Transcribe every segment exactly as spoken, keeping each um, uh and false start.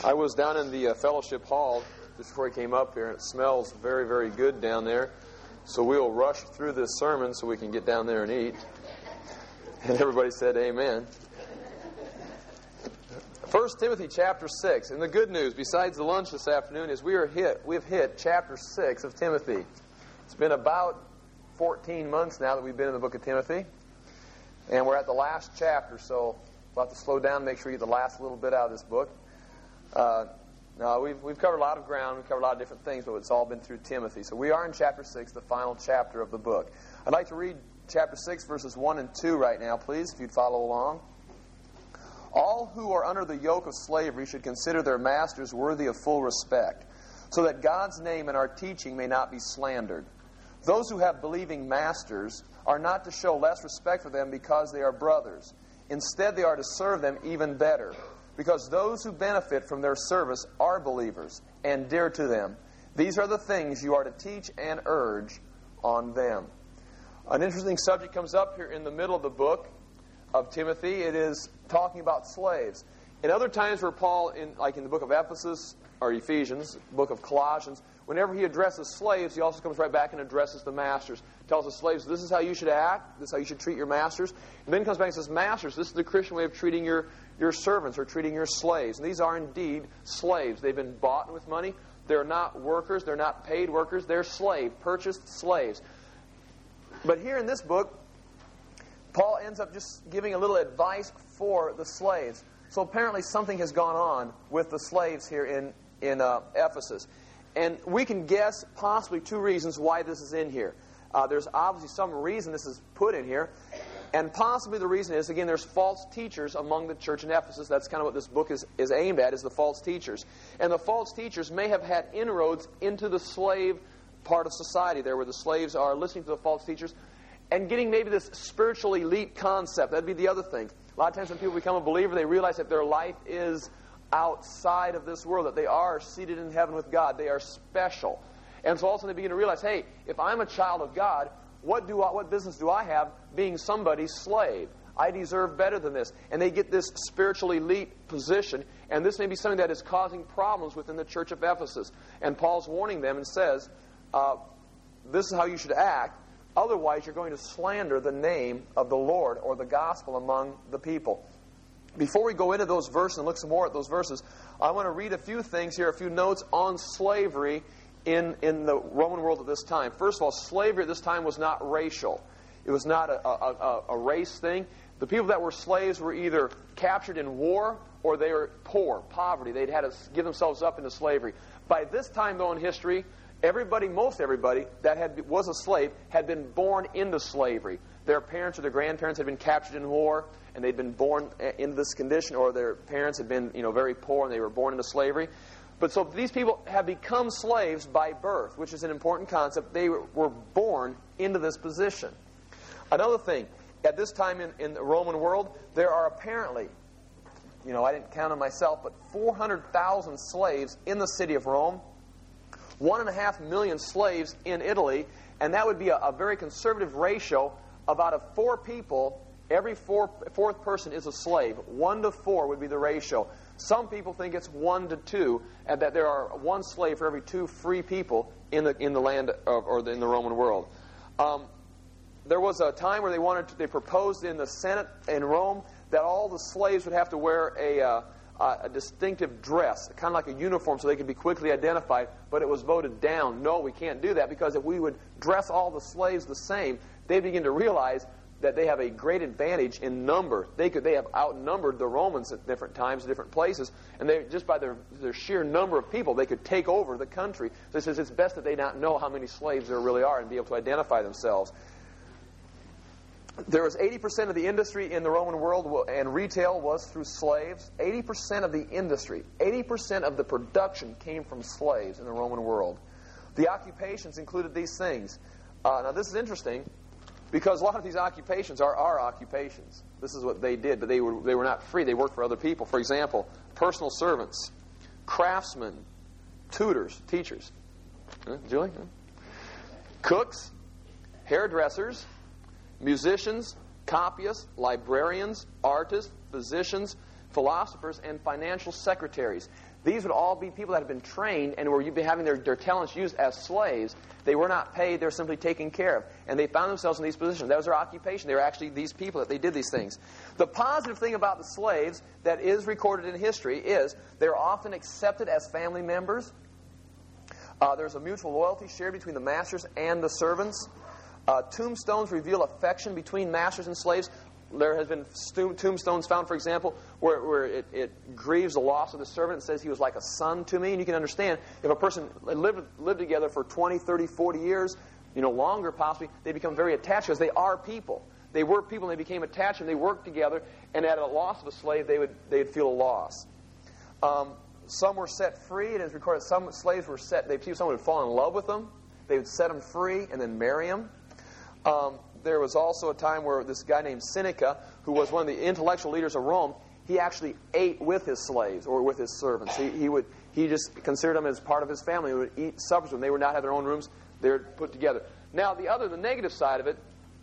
I was down in the uh, fellowship hall just before I came up here, and it smells very, very good down there. So we'll rush through this sermon so we can get down there and eat. And everybody said amen. First Timothy chapter six. And the good news, besides the lunch this afternoon, is we are hit, we've hit chapter six of Timothy. It's been about fourteen months now that we've been in the book of Timothy. And we're at the last chapter, so we'll have to slow down and make sure you get the last little bit out of this book. Uh, no, we've, we've covered a lot of ground. We've covered a lot of different things, but it's all been through Timothy. So we are in chapter six, the final chapter of the book. I'd like to read chapter six, verses one and two right now, please, if you'd follow along. All who are under the yoke of slavery should consider their masters worthy of full respect, so that God's name and our teaching may not be slandered. Those who have believing masters are not to show less respect for them because they are brothers. Instead, they are to serve them even better, because those who benefit from their service are believers and dear to them. These are the things you are to teach and urge on them. An interesting subject comes up here in the middle of the book of Timothy. It is talking about slaves. In other times where Paul, in, like in the book of Ephesus or Ephesians, book of Colossians, whenever he addresses slaves, he also comes right back and addresses the masters. Tells the slaves, this is how you should act, this is how you should treat your masters. And then comes back and says, masters, this is the Christian way of treating your, your servants or treating your slaves. And these are indeed slaves. They've been bought with money. They're not workers. They're not paid workers. They're slave, purchased slaves. But here in this book, Paul ends up just giving a little advice for the slaves. So apparently something has gone on with the slaves here in, in uh, Ephesus. And we can guess possibly two reasons why this is in here. Uh, there's obviously some reason this is put in here. And possibly the reason is, again, there's false teachers among the church in Ephesus. That's kind of what this book is, is aimed at, is the false teachers. And the false teachers may have had inroads into the slave part of society there, where the slaves are listening to the false teachers and getting maybe this spiritual elite concept. That'd be the other thing. A lot of times when people become a believer, they realize that their life is outside of this world, that they are seated in heaven with God. They are special. And so also they begin to realize, hey, if I'm a child of God, what do I, what business do I have being somebody's slave? I deserve better than this. And they get this spiritual elite position, and this may be something that is causing problems within the church of Ephesus. And Paul's warning them and says, uh, this is how you should act. Otherwise, you're going to slander the name of the Lord or the gospel among the people. Before we go into those verses and look some more at those verses, I want to read a few things here, a few notes on slavery in, in the Roman world at this time. First of all, slavery at this time was not racial. It was not a, a, a, a race thing. The people that were slaves were either captured in war or they were poor, poverty. They'd had to give themselves up into slavery. By this time, though, in history, everybody, most everybody that had was a slave had been born into slavery. Their parents or their grandparents had been captured in war, and they'd been born into this condition, or their parents had been, you know, very poor and they were born into slavery. But so these people have become slaves by birth, which is an important concept. They were born into this position. Another thing, at this time in, in the Roman world, there are apparently, you know, I didn't count them myself, but four hundred thousand slaves in the city of Rome. One and a half million slaves in Italy, and that would be a, a very conservative ratio. About of four people, every four, fourth person is a slave. One to four would be the ratio. Some people think it's one to two, and that there are one slave for every two free people in the in the land of, or the, in the Roman world. Um, there was a time where they wanted to, they proposed in the Senate in Rome that all the slaves would have to wear a uh, Uh, a distinctive dress, kind of like a uniform, so they could be quickly identified, but it was voted down. No, we can't do that, because if we would dress all the slaves the same, they begin to realize that they have a great advantage in number. They could they have outnumbered the Romans at different times, different places, and they just by their, their sheer number of people, they could take over the country. So it says it's best that they not know how many slaves there really are and be able to identify themselves. There was eighty percent of the industry in the Roman world, and retail was through slaves. eighty percent of the industry, eighty percent of the production came from slaves in the Roman world. The occupations included these things. Uh, now this is interesting, because a lot of these occupations are our occupations. This is what they did, but they were, they were not free. They worked for other people. For example, personal servants, craftsmen, tutors, teachers. Huh, Julie? Huh? Cooks, hairdressers, musicians, copyists, librarians, artists, physicians, philosophers, and financial secretaries. These would all be people that had been trained and were having their, their talents used as slaves. They were not paid. They were simply taken care of. And they found themselves in these positions. That was their occupation. They were actually these people that they did these things. The positive thing about the slaves that is recorded in history is they're often accepted as family members. Uh, there's a mutual loyalty shared between the masters and the servants. Uh, tombstones reveal affection between masters and slaves. There has been stu- tombstones found, for example, where, where it, it grieves the loss of the servant. It says he was like a son to me. And you can understand, if a person lived, lived together for twenty, thirty, forty years, you know, longer possibly, they become very attached because they are people. They were people and they became attached and they worked together. And at a loss of a slave, they would they would feel a loss. Um, some were set free. It is recorded some slaves were set, they'd see someone would fall in love with them. They would set them free and then marry them. Um, there was also a time where this guy named Seneca, who was one of the intellectual leaders of Rome, he actually ate with his slaves or with his servants. He, he would he just considered them as part of his family. He would eat suppers with them. They would not have their own rooms. They were put together. Now, the other, the negative side of it,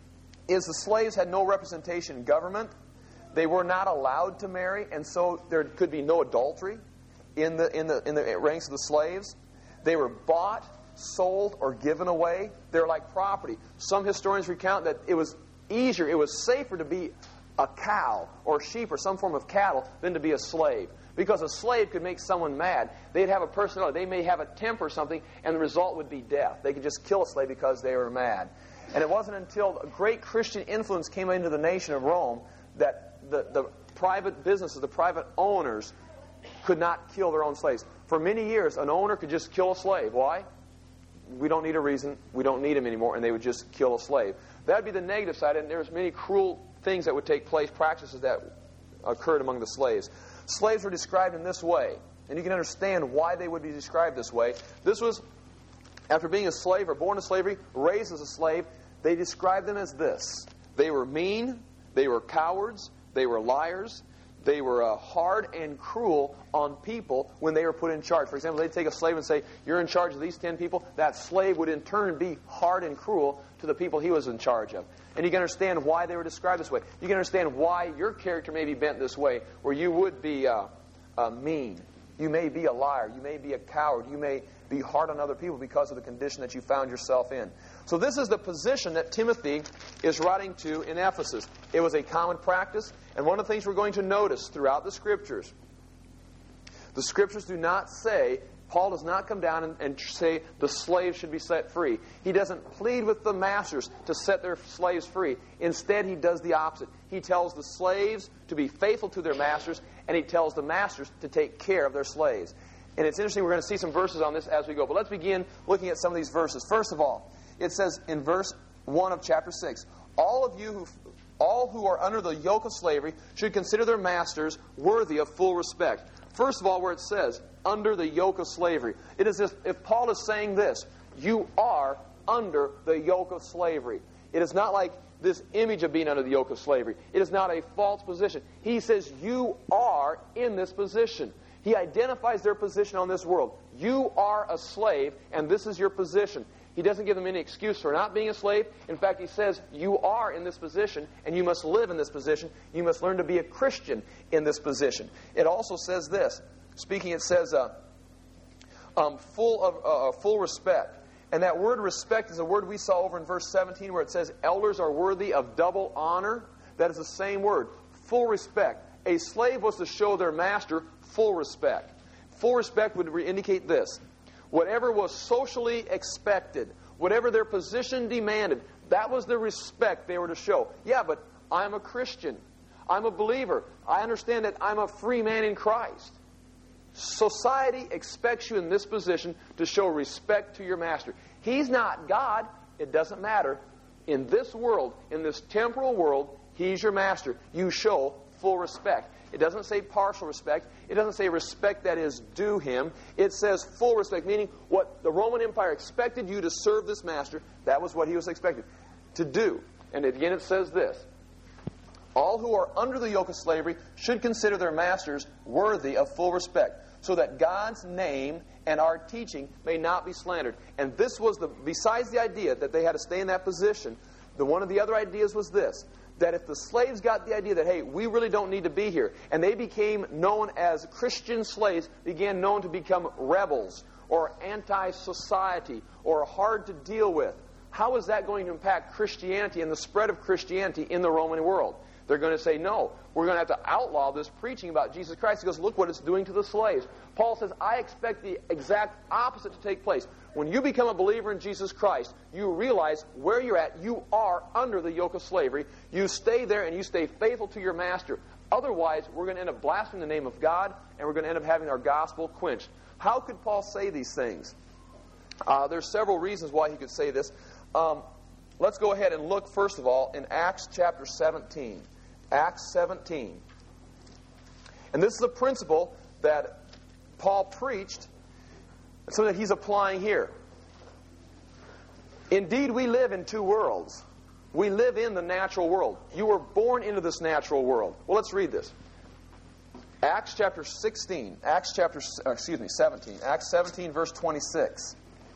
is the slaves had no representation in government. They were not allowed to marry, and so there could be no adultery in the in the in the ranks of the slaves. They were bought, sold, or given away. They're like property. Some historians recount that it was easier, it was safer to be a cow or sheep or some form of cattle than to be a slave. Because a slave could make someone mad. They'd have a personality. They may have a temper or something, and the result would be death. They could just kill a slave because they were mad. And it wasn't until a great Christian influence came into the nation of Rome that the, the private businesses, the private owners, could not kill their own slaves. For many years, an owner could just kill a slave. Why? We don't need a reason. We don't need him anymore, and they would just kill a slave. That would be the negative side, and there's many cruel things that would take place, practices that occurred among the slaves. Slaves were described in this way, and you can understand why they would be described this way. This was, after being a slave or born in slavery, raised as a slave, they described them as this. They were mean, they were cowards, they were liars, they were uh, hard and cruel on people when they were put in charge. For example, they'd take a slave and say, you're in charge of these ten people. That slave would in turn be hard and cruel to the people he was in charge of. And you can understand why they were described this way. You can understand why your character may be bent this way, where you would be uh, uh, mean. You may be a liar. You may be a coward. You may be hard on other people because of the condition that you found yourself in. So this is the position that Timothy is writing to in Ephesus. It was a common practice, and one of the things we're going to notice throughout the Scriptures, the Scriptures do not say, Paul does not come down and, and say the slaves should be set free. He doesn't plead with the masters to set their slaves free. Instead, he does the opposite. He tells the slaves to be faithful to their masters, and he tells the masters to take care of their slaves. And it's interesting, we're going to see some verses on this as we go. But let's begin looking at some of these verses. First of all, it says in verse one of chapter six, all of you who all who are under the yoke of slavery should consider their masters worthy of full respect. First of all, where it says, under the yoke of slavery. It is as if Paul is saying this, you are under the yoke of slavery. It is not like this image of being under the yoke of slavery. It is not a false position. He says you are in this position. He identifies their position on this world. You are a slave, and this is your position. He doesn't give them any excuse for not being a slave. In fact, he says, you are in this position, and you must live in this position. You must learn to be a Christian in this position. It also says this. Speaking, it says, uh, um, full of uh, full respect. And that word respect is a word we saw over in verse seventeen, where it says, elders are worthy of double honor. That is the same word, full respect. A slave was to show their master full respect. Full respect would indicate this. Whatever was socially expected, whatever their position demanded, that was the respect they were to show. Yeah, but I'm a Christian. I'm a believer. I understand that I'm a free man in Christ. Society expects you in this position to show respect to your master. He's not God. It doesn't matter. In this world, in this temporal world, He's your master. You show full respect. It doesn't say partial respect. It doesn't say respect that is due him. It says full respect, meaning what the Roman Empire expected you to serve this master, that was what he was expected to do. And again it says this. All who are under the yoke of slavery should consider their masters worthy of full respect, so that God's name and our teaching may not be slandered. And this was the, besides the idea that they had to stay in that position, the one of the other ideas was this, that if the slaves got the idea that, hey, we really don't need to be here, and they became known as Christian slaves, began known to become rebels or anti-society or hard to deal with, how is that going to impact Christianity and the spread of Christianity in the Roman world? They're going to say, no, we're going to have to outlaw this preaching about Jesus Christ because look what it's doing to the slaves. Paul says, I expect the exact opposite to take place. When you become a believer in Jesus Christ, you realize where you're at. You are under the yoke of slavery. You stay there and you stay faithful to your master. Otherwise, we're going to end up blaspheming the name of God, and we're going to end up having our gospel quenched. How could Paul say these things? Uh, there's several reasons why he could say this. Um, let's go ahead and look, first of all, in Acts chapter seventeen. Acts seventeen. And this is a principle that Paul preached, so that he's applying here. Indeed, we live in two worlds. We live in the natural world. You were born into this natural world. Well, let's read this. Acts chapter sixteen. Acts chapter, excuse me, seventeen. Acts seventeen, verse twenty-six.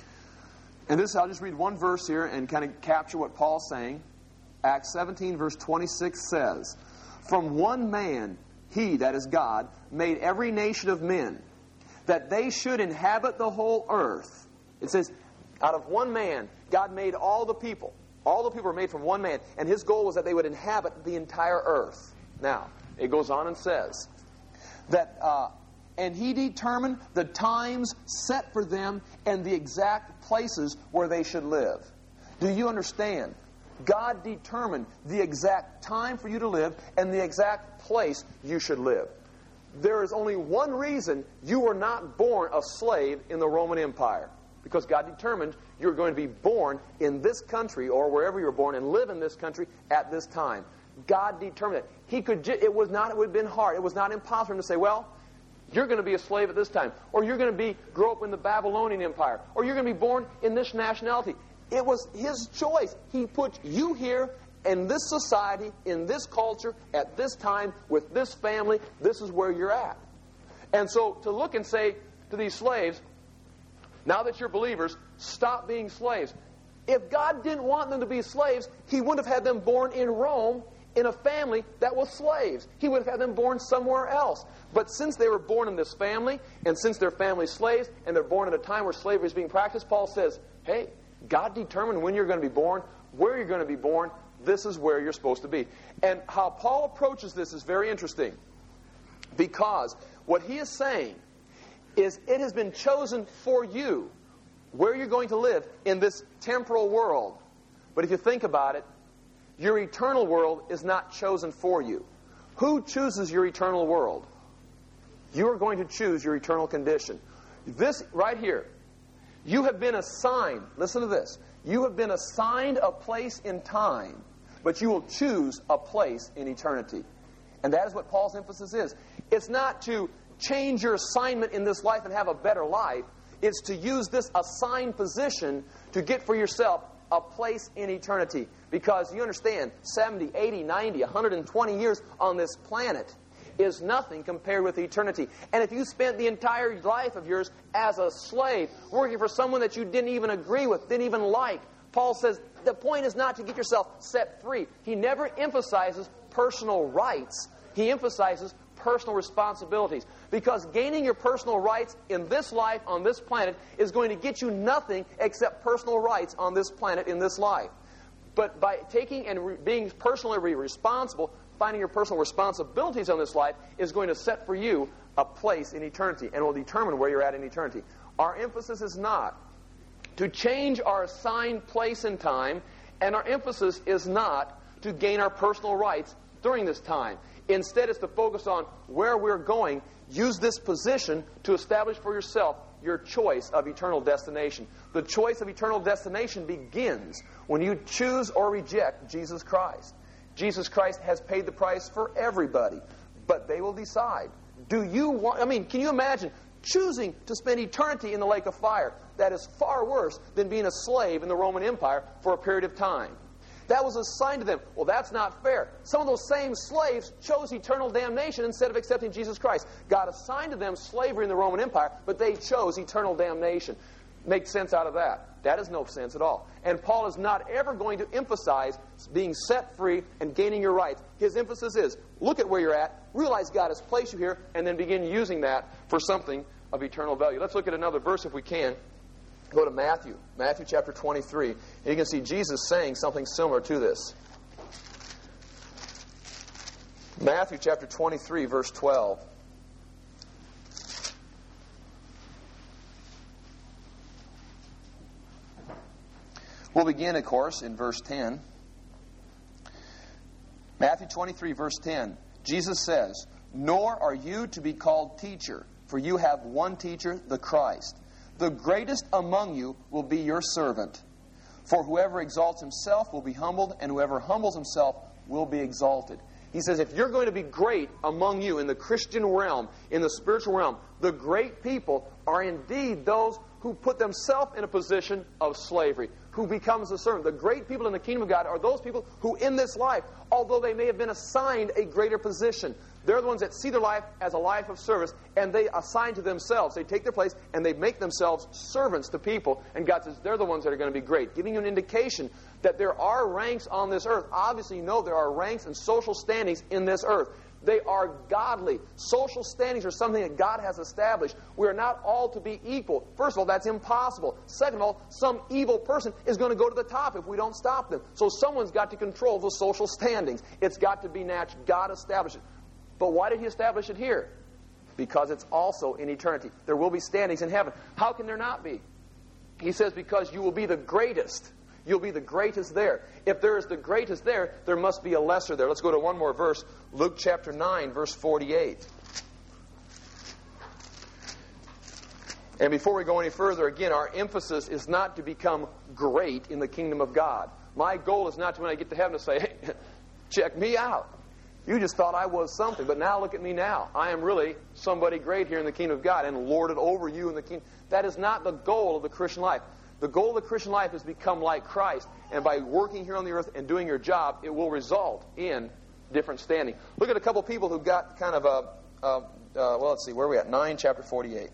And this, I'll just read one verse here and kind of capture what Paul's saying. Acts seventeen, verse twenty-six says, From one man, he, that is God, made every nation of men, that they should inhabit the whole earth. It says, out of one man, God made all the people. All the people were made from one man. And his goal was that they would inhabit the entire earth. Now, it goes on and says, that, uh, and he determined the times set for them and the exact places where they should live. Do you understand? God determined the exact time for you to live and the exact place you should live. There is only one reason you were not born a slave in the Roman Empire. Because God determined you were going to be born in this country or wherever you were born and live in this country at this time. God determined it. He could. It was not. It would have been hard. It was not impossible for him to say, "Well, you're going to be a slave at this time, or you're going to be grow up in the Babylonian Empire, or you're going to be born in this nationality." It was his choice. He put you here in this society, in this culture, at this time, with this family. This is where you're at. And so to look and say to these slaves, now that you're believers, stop being slaves. If God didn't want them to be slaves, He wouldn't have had them born in Rome in a family that was slaves. He would have had them born somewhere else. But since they were born in this family, and since their family's slaves, and they're born at a time where slavery is being practiced, Paul says, hey, God determined when you're going to be born, where you're going to be born. This is where you're supposed to be. And how Paul approaches this is very interesting. Because what he is saying is it has been chosen for you where you're going to live in this temporal world. But if you think about it, your eternal world is not chosen for you. Who chooses your eternal world? You are going to choose your eternal condition. This right here, you have been assigned, listen to this, you have been assigned a place in time, but you will choose a place in eternity. And that is what Paul's emphasis is. It's not to change your assignment in this life and have a better life. It's to use this assigned position to get for yourself a place in eternity. Because you understand, seventy, eighty, ninety, one hundred twenty years on this planet is nothing compared with eternity. And if you spent the entire life of yours as a slave, working for someone that you didn't even agree with, didn't even like, Paul says the point is not to get yourself set free. He never emphasizes personal rights. He emphasizes personal responsibilities. Because gaining your personal rights in this life, on this planet, is going to get you nothing except personal rights on this planet, in this life. But by taking and re- being personally responsible, finding your personal responsibilities on this life, is going to set for you a place in eternity and will determine where you're at in eternity. Our emphasis is not to change our assigned place and time, and our emphasis is not to gain our personal rights during this time. Instead, it's to focus on where we're going. Use this position to establish for yourself your choice of eternal destination. The choice of eternal destination begins when you choose or reject Jesus Christ. Jesus Christ has paid the price for everybody, but they will decide. Do you want, I mean, can you imagine choosing to spend eternity in the lake of fire? That is far worse than being a slave in the Roman Empire for a period of time. That was assigned to them. Well, that's not fair. Some of those same slaves chose eternal damnation instead of accepting Jesus Christ. God assigned to them slavery in the Roman Empire, but they chose eternal damnation. Make sense out of that. That is no sense at all. And Paul is not ever going to emphasize being set free and gaining your rights. His emphasis is, look at where you're at, realize God has placed you here, and then begin using that for something of eternal value. Let's look at another verse if we can. Go to Matthew, Matthew chapter twenty-three. And you can see Jesus saying something similar to this. Matthew chapter twenty-three, verse twelve. We'll begin, of course, in verse ten. Matthew twenty-three, verse ten. Jesus says, "Nor are you to be called teacher, for you have one teacher, the Christ. The greatest among you will be your servant. For whoever exalts himself will be humbled, and whoever humbles himself will be exalted." He says, if you're going to be great among you in the Christian realm, in the spiritual realm, the great people are indeed those who put themselves in a position of slavery, who becomes a servant. The great people in the kingdom of God are those people who in this life, although they may have been assigned a greater position, they're the ones that see their life as a life of service, and they assign to themselves. They take their place, and they make themselves servants to people. And God says they're the ones that are going to be great, giving you an indication that there are ranks on this earth. Obviously, you know there are ranks and social standings in this earth. They are godly. Social standings are something that God has established. We are not all to be equal. First of all, that's impossible. Second of all, some evil person is going to go to the top if we don't stop them. So someone's got to control the social standings. It's got to be natural. God established it. But why did He establish it here? Because it's also in eternity. There will be standings in heaven. How can there not be? He says, because you will be the greatest. You'll be the greatest there. If there is the greatest there, there must be a lesser there. Let's go to one more verse. Luke chapter nine, verse forty-eight. And before we go any further, again, our emphasis is not to become great in the kingdom of God. My goal is not to, when I get to heaven, to say, hey, check me out. You just thought I was something, but now look at me now. I am really somebody great here in the kingdom of God and lord it over you in the kingdom. That is not the goal of the Christian life. The goal of the Christian life is to become like Christ. And by working here on the earth and doing your job, it will result in different standing. Look at a couple people who got kind of a, a uh, well, let's see, where are we at? nine, chapter forty-eight.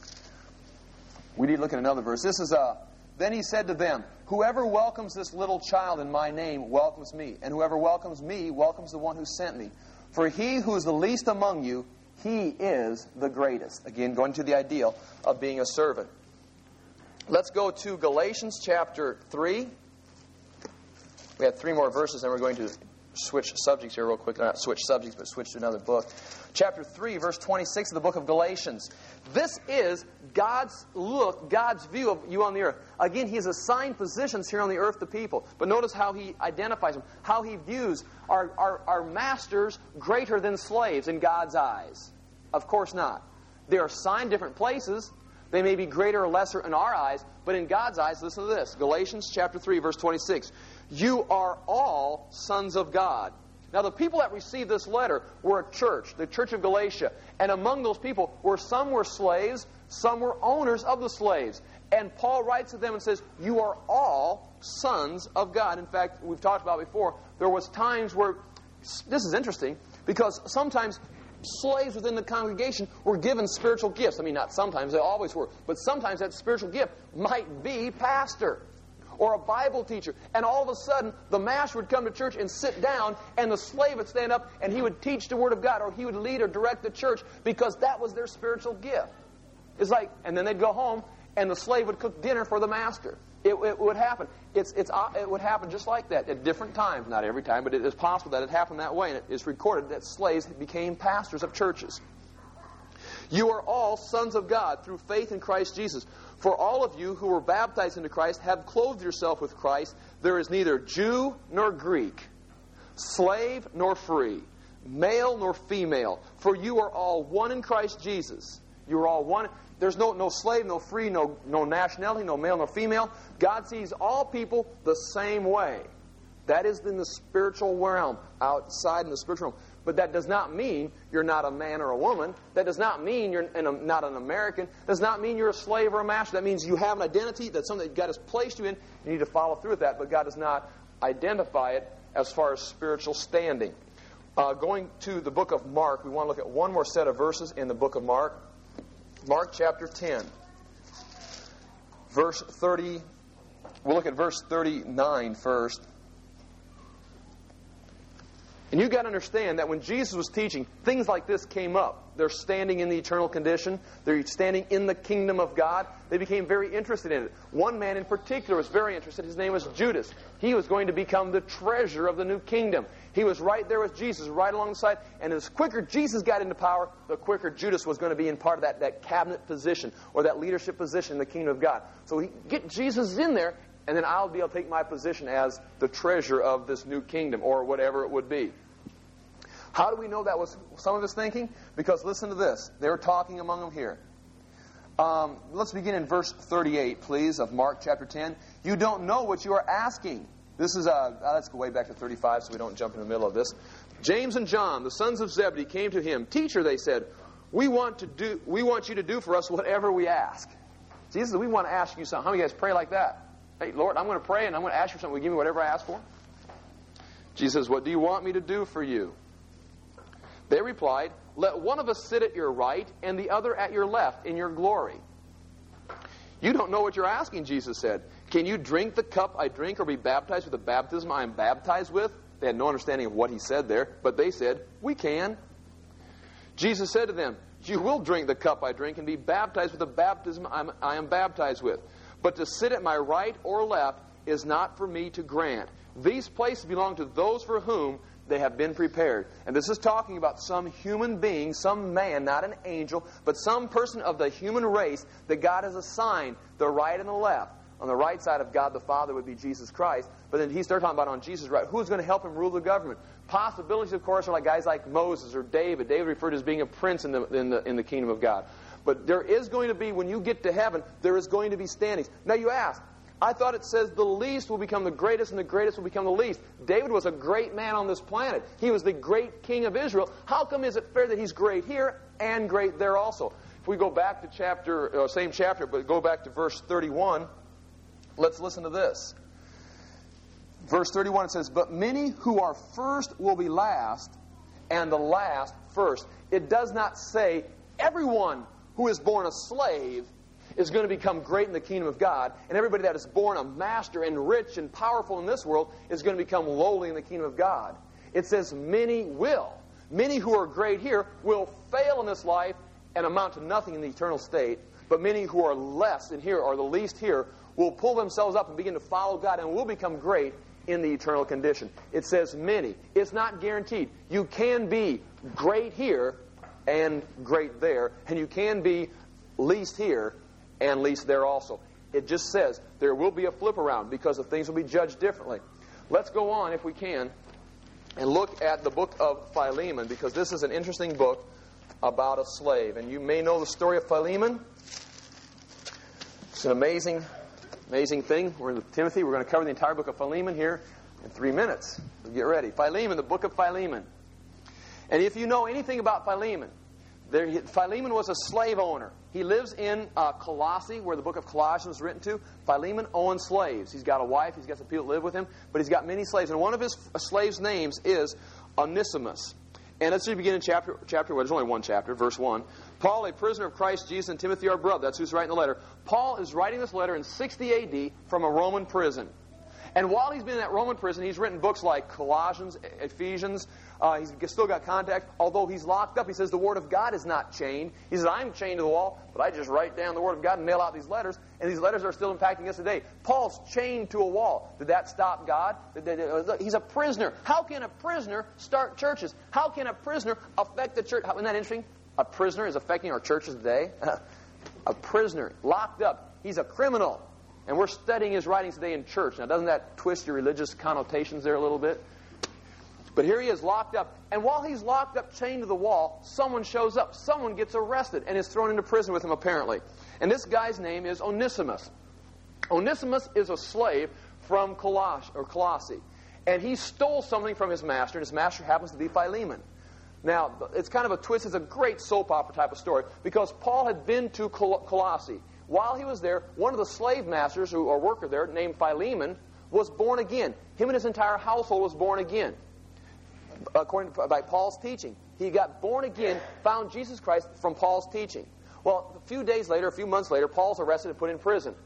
We need to look at another verse. This is, uh, then he said to them, "Whoever welcomes this little child in my name welcomes me, and whoever welcomes me welcomes the one who sent me. For he who is the least among you, he is the greatest." Again, going to the ideal of being a servant. Let's go to Galatians chapter three. We have three more verses, and we're going to switch subjects here real quick. Not switch subjects, but switch to another book. Chapter three, verse twenty-six of the book of Galatians. This is God's look, God's view of you on the earth. Again, He has assigned positions here on the earth to people. But notice how He identifies them, how He views our, our, our masters greater than slaves in God's eyes. Of course not. They are assigned different places. They may be greater or lesser in our eyes, but in God's eyes, listen to this. Galatians chapter three, verse twenty-six. You are all sons of God. Now, the people that received this letter were a church, the church of Galatia. And among those people, were some were slaves, some were owners of the slaves. And Paul writes to them and says, you are all sons of God. In fact, we've talked about before, there was times where, this is interesting, because sometimes slaves within the congregation were given spiritual gifts. I mean, not sometimes, they always were. But sometimes that spiritual gift might be pastor or a Bible teacher. And all of a sudden, the master would come to church and sit down, and the slave would stand up, and he would teach the Word of God, or he would lead or direct the church, because that was their spiritual gift. It's like, and then they'd go home, and the slave would cook dinner for the master. It, it would happen. It's, it's, it would happen just like that at different times. Not every time, but it is possible that it happened that way, and it is recorded that slaves became pastors of churches. You are all sons of God through faith in Christ Jesus. For all of you who were baptized into Christ have clothed yourself with Christ. There is neither Jew nor Greek, slave nor free, male nor female, for you are all one in Christ Jesus. You are all one. There's no, no slave, no free, no, no nationality, no male nor female. God sees all people the same way. That is in the spiritual realm, outside in the spiritual realm. But that does not mean you're not a man or a woman. That does not mean you're an, not an American. That does not mean you're a slave or a master. That means you have an identity. That's something that God has placed you in. You need to follow through with that. But God does not identify it as far as spiritual standing. Uh, going to the book of Mark, we want to look at one more set of verses in the book of Mark. Mark chapter ten, verse thirty, We'll look at verse thirty-nine first. And you've got to understand that when Jesus was teaching, things like this came up. They're standing in the eternal condition. They're standing in the kingdom of God. They became very interested in it. One man in particular was very interested. His name was Judas. He was going to become the treasurer of the new kingdom. He was right there with Jesus, right alongside. And as quicker Jesus got into power, the quicker Judas was going to be in part of that, that cabinet position or that leadership position in the kingdom of God. So he, get Jesus in there, and then I'll be able to take my position as the treasurer of this new kingdom, or whatever it would be. How do we know that was some of his thinking? Because listen to this. They were talking among them here. Um, let's begin in verse thirty-eight, please, of Mark chapter ten. You don't know what you are asking. This is, uh, let's go way back to thirty-five so we don't jump in the middle of this. James and John, the sons of Zebedee, came to him. Teacher, they said, we want to do. We want you to do for us whatever we ask. Jesus, we want to ask you something. How many of you guys pray like that? Hey, Lord, I'm going to pray and I'm going to ask you something. Will you give me whatever I ask for? Jesus says, what do you want me to do for you? They replied, let one of us sit at your right and the other at your left in your glory. You don't know what you're asking, Jesus said. Can you drink the cup I drink or be baptized with the baptism I am baptized with? They had no understanding of what he said there, but they said, we can. Jesus said to them, you will drink the cup I drink and be baptized with the baptism I'm, I am baptized with. But to sit at my right or left is not for me to grant. These places belong to those for whom they have been prepared. And this is talking about some human being, some man, not an angel, but some person of the human race that God has assigned the right and the left. On the right side of God the Father would be Jesus Christ. But then he started talking about on Jesus' right, who's going to help him rule the government? Possibilities, of course, are like guys like Moses or David. David referred to as being a prince in the, in the, in the kingdom of God. But there is going to be, when you get to heaven, there is going to be standings. Now you ask, I thought it says the least will become the greatest and the greatest will become the least. David was a great man on this planet. He was the great king of Israel. How come is it fair that he's great here and great there also? If we go back to chapter, uh, same chapter, but go back to verse thirty-one, let's listen to this. Verse thirty-one, it says, but many who are first will be last, and the last first. It does not say everyone who is born a slave is going to become great in the kingdom of God, and everybody that is born a master and rich and powerful in this world is going to become lowly in the kingdom of God. It says many will. Many who are great here will fail in this life and amount to nothing in the eternal state, but many who are less in here, or the least here, will pull themselves up and begin to follow God and will become great in the eternal condition. It says many. It's not guaranteed. You can be great here and great there, and you can be least here and least there also. It just says there will be a flip around because of things will be judged differently. Let's go on, if we can, and look at the book of Philemon, because this is an interesting book about a slave. And you may know the story of Philemon. It's an amazing, amazing thing. We're in Timothy. We're going to cover the entire book of Philemon here in three minutes. So get ready. Philemon, the book of Philemon. And if you know anything about Philemon, there, Philemon was a slave owner. He lives in uh, Colossae, where the book of Colossians was written to. Philemon owns slaves. He's got a wife. He's got some people that live with him. But he's got many slaves. And one of his uh, slaves' names is Onesimus. And let's begin in chapter, chapter well, there's only one chapter, verse one. Paul, a prisoner of Christ Jesus, and Timothy, our brother. That's who's writing the letter. Paul is writing this letter in sixty A D from a Roman prison. And while he's been in that Roman prison, he's written books like Colossians, Ephesians. Uh, he's still got contact. Although he's locked up, he says the Word of God is not chained. He says, I'm chained to the wall, but I just write down the Word of God and mail out these letters. And these letters are still impacting us today. Paul's chained to a wall. Did that stop God? Did, did, did, look, he's a prisoner. How can a prisoner start churches? How can a prisoner affect the church? How, isn't that interesting? A prisoner is affecting our churches today. A prisoner, locked up. He's a criminal. And we're studying his writings today in church. Now, doesn't that twist your religious connotations there a little bit? But here he is locked up. And while he's locked up, chained to the wall, someone shows up. Someone gets arrested and is thrown into prison with him, apparently. And this guy's name is Onesimus. Onesimus is a slave from Coloss- or Colossae. And he stole something from his master, and his master happens to be Philemon. Now, it's kind of a twist. It's a great soap opera type of story, because Paul had been to Col- Colossae. While he was there, one of the slave masters, who, or worker there, named Philemon, was born again. Him and his entire household was born again. According to by Paul's teaching. He got born again, found Jesus Christ from Paul's teaching. Well, a few days later, a few months later, Paul's arrested and put in prison.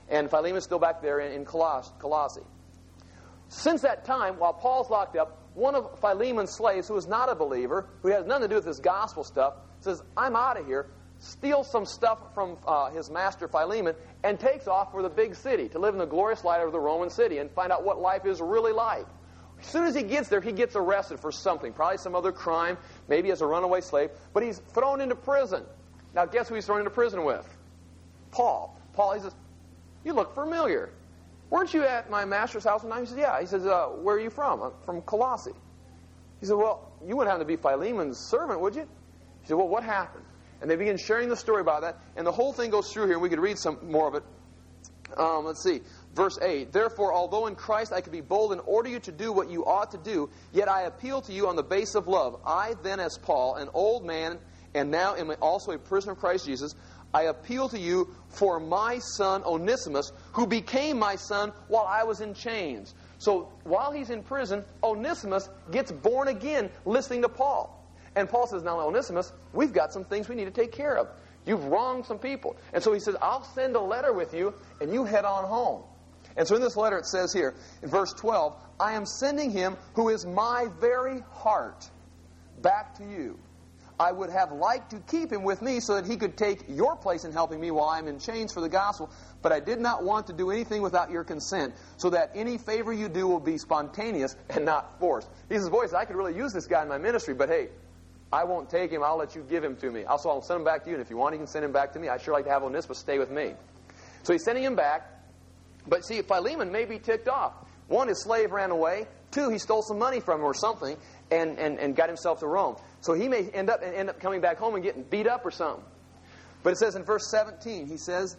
And Philemon's still back there in, in Coloss- Colossae. Since that time, while Paul's locked up, one of Philemon's slaves, who is not a believer, who has nothing to do with this gospel stuff, says, I'm out of here, steals some stuff from uh, his master Philemon, and takes off for the big city to live in the glorious light of the Roman city and find out what life is really like. As soon as he gets there, he gets arrested for something, probably some other crime, maybe as a runaway slave, but he's thrown into prison. Now, guess who he's thrown into prison with? Paul. Paul, he says, you look familiar. Weren't you at my master's house one time? He says, yeah. He says, uh, where are you from? I'm from Colossae. He said, well, you wouldn't have to be Philemon's servant, would you? He said, well, what happened? And they begin sharing the story about that, and the whole thing goes through here, and we could read some more of it. Um, let's see. Verse eight, therefore, although in Christ I could be bold and order you to do what you ought to do, yet I appeal to you on the basis of love. I then, as Paul, an old man, and now am also a prisoner of Christ Jesus, I appeal to you for my son Onesimus, who became my son while I was in chains. So while he's in prison, Onesimus gets born again listening to Paul. And Paul says, now Onesimus, we've got some things we need to take care of. You've wronged some people. And so he says, I'll send a letter with you, and you head on home. And so in this letter it says here, in verse twelve, I am sending him who is my very heart back to you. I would have liked to keep him with me so that he could take your place in helping me while I'm in chains for the gospel, but I did not want to do anything without your consent, so that any favor you do will be spontaneous and not forced. He says, boys, I could really use this guy in my ministry, but hey, I won't take him. I'll let you give him to me. Also, I'll send him back to you, and if you want, you can send him back to me. I'd sure like to have Onesimus stay with me. So he's sending him back, but see, Philemon may be ticked off. One, his slave ran away. Two, he stole some money from him or something and, and, and got himself to Rome. So he may end up, end up coming back home and getting beat up or something. But it says in verse seventeen, he says,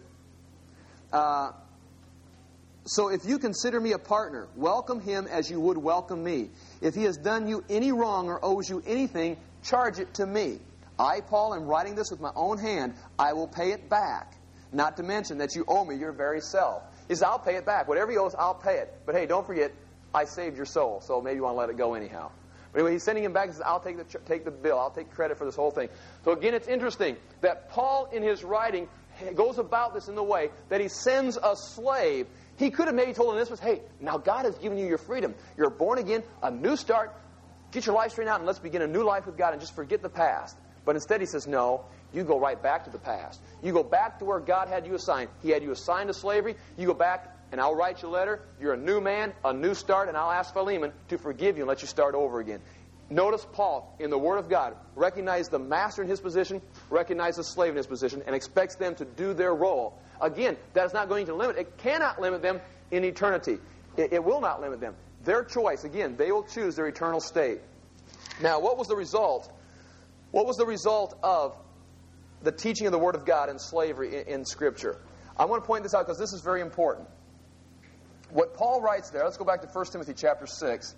uh, so if you consider me a partner, welcome him as you would welcome me. If he has done you any wrong or owes you anything, charge it to me. I, Paul, am writing this with my own hand. I will pay it back. Not to mention that you owe me your very self. He says, I'll pay it back. Whatever he owes, I'll pay it. But hey, don't forget, I saved your soul, so maybe you want to let it go anyhow. But anyway, he's sending him back. He says, I'll take the, take the bill. I'll take credit for this whole thing. So again, it's interesting that Paul, in his writing, goes about this in the way that he sends a slave. He could have maybe told Onesimus, hey, now God has given you your freedom. You're born again, a new start. Get your life straightened out and let's begin a new life with God and just forget the past. But instead he says, no, you go right back to the past. You go back to where God had you assigned. He had you assigned to slavery. You go back and I'll write you a letter. You're a new man, a new start, and I'll ask Philemon to forgive you and let you start over again. Notice Paul, in the Word of God, recognized the master in his position, recognized the slave in his position, and expects them to do their role. Again, that is not going to limit. It cannot limit them in eternity. It, it will not limit them. Their choice, again, they will choose their eternal state. Now, what was the result? What was the result of the teaching of the Word of God and slavery in, in Scripture? I want to point this out because this is very important. What Paul writes there, let's go back to First Timothy chapter six.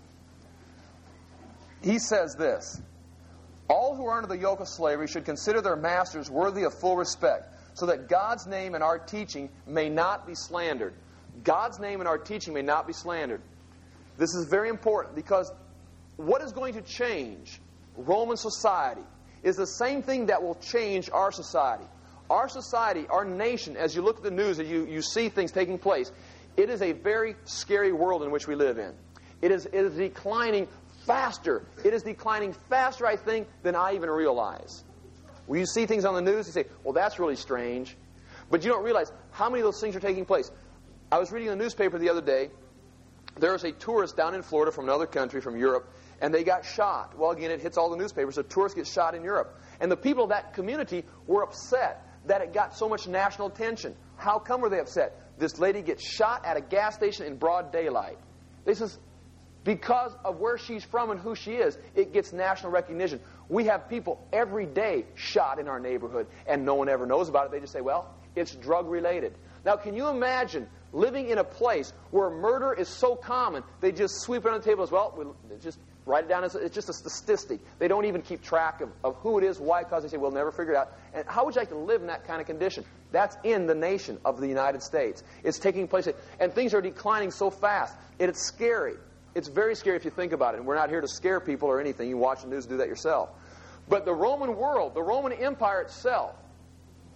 He says this, all who are under the yoke of slavery should consider their masters worthy of full respect, so that God's name and our teaching may not be slandered. God's name and our teaching may not be slandered. This is very important because what is going to change Roman society is the same thing that will change our society. Our society, our nation, as you look at the news and you, you see things taking place, it is a very scary world in which we live in. It is, it is declining faster. It is declining faster, I think, than I even realize. When you see things on the news, you say, well, that's really strange. But you don't realize how many of those things are taking place. I was reading a newspaper the other day. There was a tourist down in Florida from another country, from Europe, and they got shot. Well, again, it hits all the newspapers. A tourist gets shot in Europe. And the people of that community were upset that it got so much national attention. How come were they upset? This lady gets shot at a gas station in broad daylight. They says, because of where she's from and who she is, it gets national recognition. We have people every day shot in our neighborhood, and no one ever knows about it. They just say, well, it's drug-related. Now, can you imagine living in a place where murder is so common, they just sweep it on the table as, well, we'll just write it down as it's just a statistic. They don't even keep track of, of who it is, why, because they say, we'll never figure it out. And how would you like to live in that kind of condition? That's in the nation of the United States. It's taking place, and things are declining so fast. And it's scary. It's very scary if you think about it. And we're not here to scare people or anything. You watch the news, do that yourself. But the Roman world, the Roman Empire itself,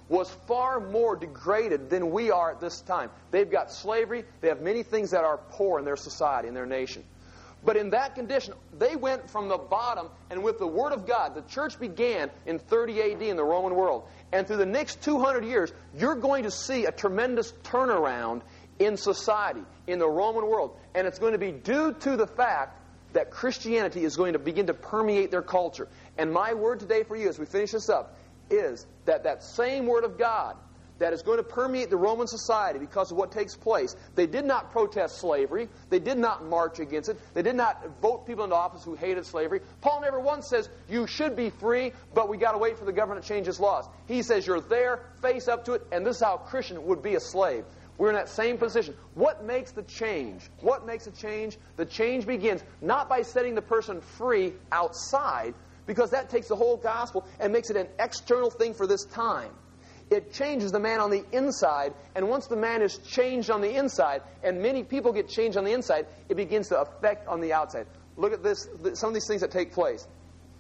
was far more degraded than we are at this time. They've got slavery. They have many things that are poor in their society, in their nation. But in that condition, they went from the bottom, and with the Word of God, the church began in thirty A D in the Roman world. And through the next two hundred years, you're going to see a tremendous turnaround in society, in the Roman world. And it's going to be due to the fact that Christianity is going to begin to permeate their culture. And my word today for you, as we finish this up, is that that same Word of God that is going to permeate the Roman society because of what takes place. They did not protest slavery. They did not march against it. They did not vote people into office who hated slavery. Paul never once says, you should be free, but we got to wait for the government to change its laws. He says, you're there, face up to it, and this is how a Christian would be a slave. We're in that same position. What makes the change? What makes a change? The change begins not by setting the person free outside, because that takes the whole gospel and makes it an external thing for this time. It changes the man on the inside, and once the man is changed on the inside, and many people get changed on the inside, it begins to affect on the outside. Look at this, some of these things that take place.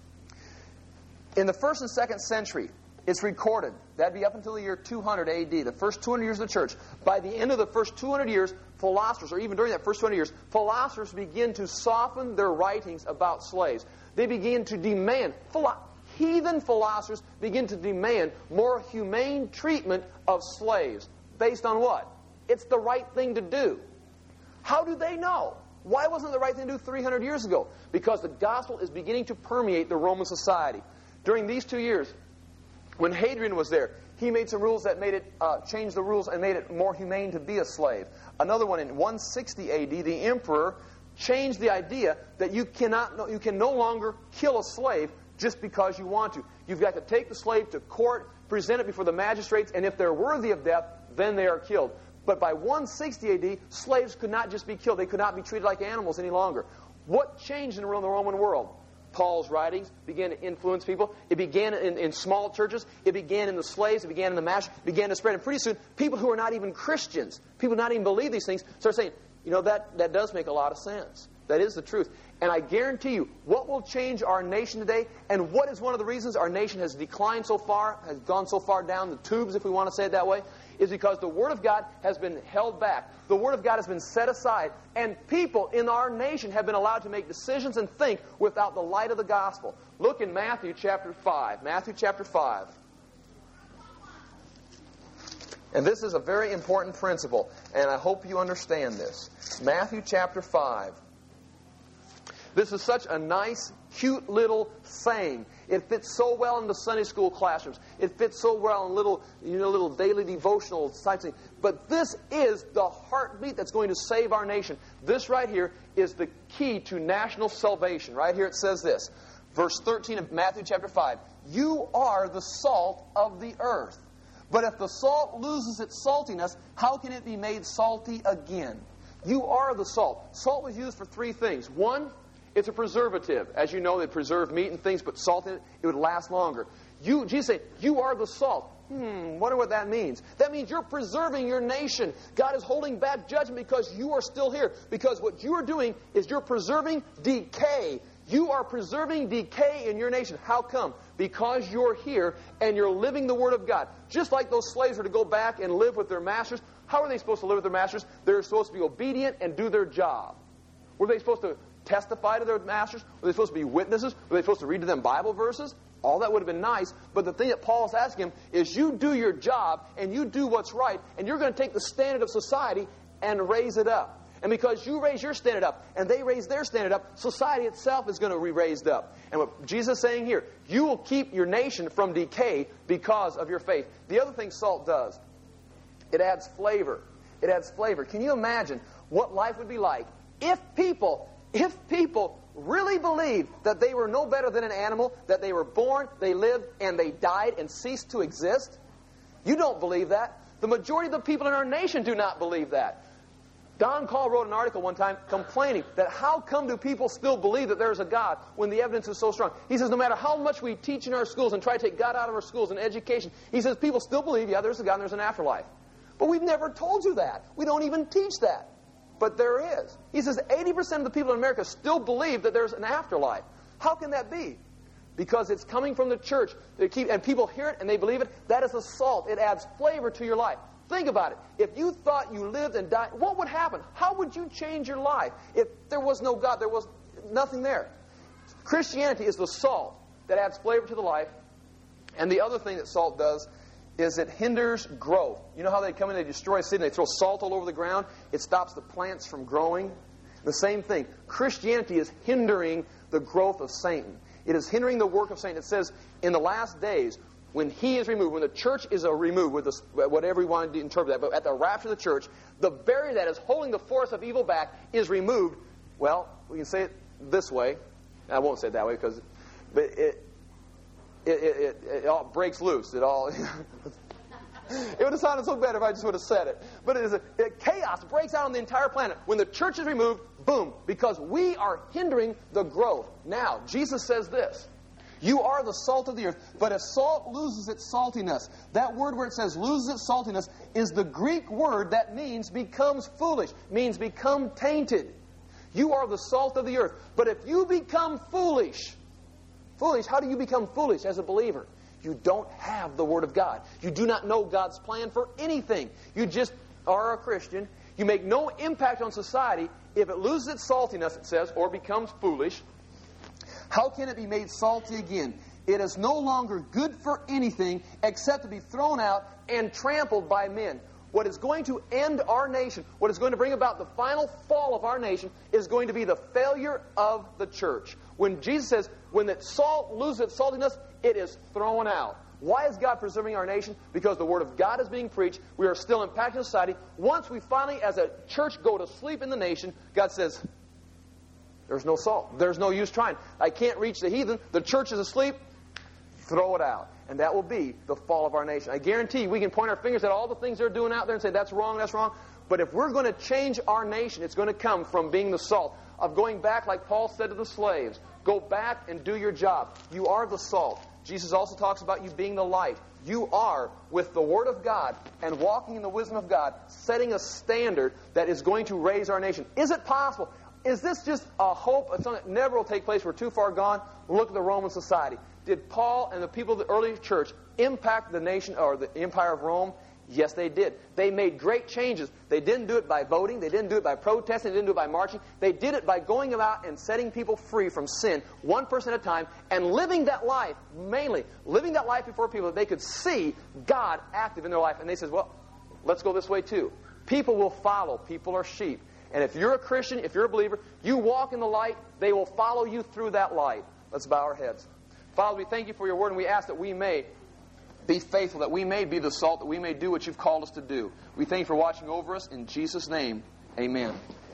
In the first and second century, it's recorded, that'd be up until the year two hundred A D, the first two hundred years of the church. By the end of the first two hundred years, philosophers, or even during that first two hundred years, philosophers begin to soften their writings about slaves. They begin to demand, philo- heathen philosophers begin to demand more humane treatment of slaves. Based on what? It's the right thing to do. How do they know? Why wasn't it the right thing to do three hundred years ago? Because the gospel is beginning to permeate the Roman society. During these two years, when Hadrian was there, he made some rules that made it, uh, changed the rules and made it more humane to be a slave. Another one in one sixty A D, the emperor changed the idea that you cannot, you can no longer kill a slave just because you want to. You've got to take the slave to court, present it before the magistrates, and if they're worthy of death, then they are killed. But by one sixty A D, slaves could not just be killed. They could not be treated like animals any longer. What changed in the Roman world? Paul's writings began to influence people. It began in, in small churches. It began in the slaves. It began in the masters. It began to spread. And pretty soon, people who are not even Christians, people who not even believe these things, start saying, you know, that, that does make a lot of sense. That is the truth. And I guarantee you, what will change our nation today, and what is one of the reasons our nation has declined so far, has gone so far down the tubes, if we want to say it that way, is because the Word of God has been held back. The Word of God has been set aside, and people in our nation have been allowed to make decisions and think without the light of the gospel. Look in Matthew chapter five. Matthew chapter five. And this is a very important principle, and I hope you understand this. Matthew chapter five. This is such a nice, cute little saying. It fits so well into Sunday school classrooms. It fits so well in little, you know, little daily devotional type thing. But this is the heartbeat that's going to save our nation. This right here is the key to national salvation. Right here it says this. Verse thirteen of Matthew chapter five. You are the salt of the earth. But if the salt loses its saltiness, how can it be made salty again? You are the salt. Salt was used for three things. One, it's a preservative. As you know, they preserve meat and things, but salt in it, it would last longer. You, Jesus said, you are the salt. Hmm, wonder what that means. That means you're preserving your nation. God is holding back judgment because you are still here. Because what you are doing is you're preserving decay. You are preserving decay in your nation. How come? Because you're here and you're living the Word of God. Just like those slaves were to go back and live with their masters. How are they supposed to live with their masters? They're supposed to be obedient and do their job. Were they supposed to testify to their masters? Were they supposed to be witnesses? Were they supposed to read to them Bible verses? All that would have been nice, but the thing that Paul's asking him is you do your job and you do what's right, and you're going to take the standard of society and raise it up. And because you raise your standard up and they raise their standard up, society itself is going to be raised up. And what Jesus is saying here, you will keep your nation from decay because of your faith. The other thing salt does, it adds flavor. It adds flavor. Can you imagine what life would be like if people, if people really believed that they were no better than an animal, that they were born, they lived, and they died and ceased to exist? You don't believe that. The majority of the people in our nation do not believe that. Don Call wrote an article one time complaining that how come do people still believe that there's a God when the evidence is so strong? He says no matter how much we teach in our schools and try to take God out of our schools and education, he says people still believe, yeah, there's a God and there's an afterlife. But we've never told you that. We don't even teach that. But there is. He says eighty percent of the people in America still believe that there's an afterlife. How can that be? because it's coming from the church. They keep, and people hear it and they believe it. That is the salt. It adds flavor to your life. Think about it. If you thought you lived and died, what would happen? How would you change your life if there was no God? There was nothing there. Christianity is the salt that adds flavor to the life. And the other thing that salt does is it hinders growth. You know how they come in, they destroy a city, and they throw salt all over the ground? It stops the plants from growing. The same thing. Christianity is hindering the growth of Satan. It is hindering the work of Satan. It says, in the last days, when he is removed, when the church is a removed, with this, whatever you want to interpret that, but at the rapture of the church, the barrier that is holding the force of evil back is removed. Well, we can say it this way. I won't say it that way, because but it, it, it, it, it all breaks loose. It all... It would have sounded so better if I just would have said it. But it is a, it, chaos breaks out on the entire planet. When the church is removed, boom, because we are hindering the growth. Now, Jesus says this, you are the salt of the earth, but if salt loses its saltiness, that word where it says loses its saltiness is the Greek word that means becomes foolish, means become tainted. You are the salt of the earth, but if you become foolish, foolish, how do you become foolish as a believer? You don't have the Word of God. You do not know God's plan for anything. You just are a Christian. You make no impact on society. If it loses its saltiness, it says, or becomes foolish, how can it be made salty again? It is no longer good for anything except to be thrown out and trampled by men. What is going to end our nation, what is going to bring about the final fall of our nation, is going to be the failure of the church. When Jesus says, when the salt loses its saltiness, it is thrown out. Why is God preserving our nation? Because the Word of God is being preached. We are still impacting society. Once we finally, as a church, go to sleep in the nation, God says, there's no salt. There's no use trying. I can't reach the heathen. The church is asleep. Throw it out. And that will be the fall of our nation. I guarantee you, we can point our fingers at all the things they're doing out there and say, that's wrong, that's wrong. But if we're going to change our nation, it's going to come from being the salt. Of going back, like Paul said to the slaves, go back and do your job. You are the salt. Jesus also talks about you being the light. You are, with the Word of God and walking in the wisdom of God, setting a standard that is going to raise our nation. Is it possible? Is this just a hope of something that never will take place? We're too far gone? Look at the Roman society. Did Paul and the people of the early church impact the nation or the empire of Rome? Yes, they did. They made great changes. They didn't do it by voting. They didn't do it by protesting. They didn't do it by marching. They did it by going about and setting people free from sin, one person at a time, and living that life, mainly, living that life before people that they could see God active in their life. And they said, well, let's go this way too. People will follow. People are sheep. And if you're a Christian, if you're a believer, you walk in the light, they will follow you through that light. Let's bow our heads. Father, we thank you for your word, and we ask that we may be faithful, that we may be the salt, that we may do what you've called us to do. We thank you for watching over us. In Jesus' name, amen.